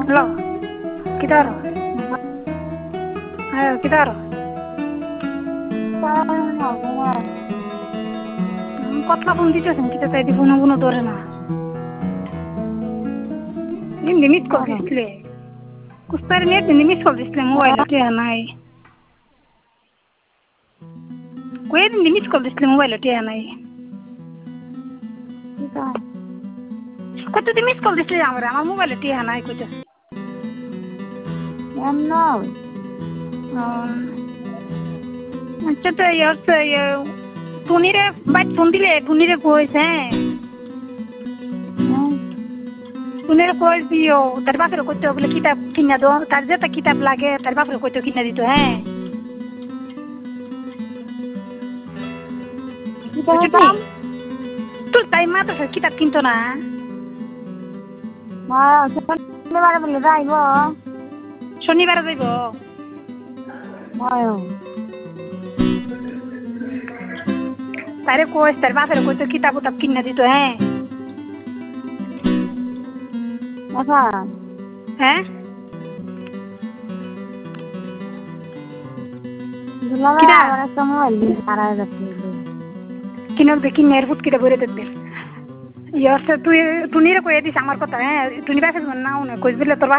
hello কিতার হ্যাঁ কিতার কতলা phone দিতেছেন কিতা তাই ফোন কোনো ধরে না নিম্নি মিস কল দিছিলে কুস্তারে নেট নিম্নি মিস কল দিছিলে মোবাইল টিয়া নাই কয়ে দিন মিস কল দিছিলে মোবাইল টিয়া নাই কত দিন মিস কল দিছিলে আমার মোবাইল টিয়া নাই কইতা আচ্ছা তো টুনিরে বাইক ফোন দিলে টুনিরে কইস হ্যাঁ টুনিরে কইস দিও তার বাপের কইতে বলে কিতাব কিনা দো তার যেটা কিতাব লাগে তার বাপের কইতে কিনা দিত হ্যাঁ তোর তাই মা তো কিতাব কিনতো না শনিবারে বলে যাইব শনিবারে যাইব তারে কইস তার বাপের কইতে কিতাব উতাব কিনা দিত হ্যাঁ হ্যাঁ কিনক দেখি মেয়ের ফুটকিটা ভরে দেখবে তুই টুনিরে কয়ে দিস আমার কথা হ্যাঁ টুনি বাপের নাও না কইস দিলে তোর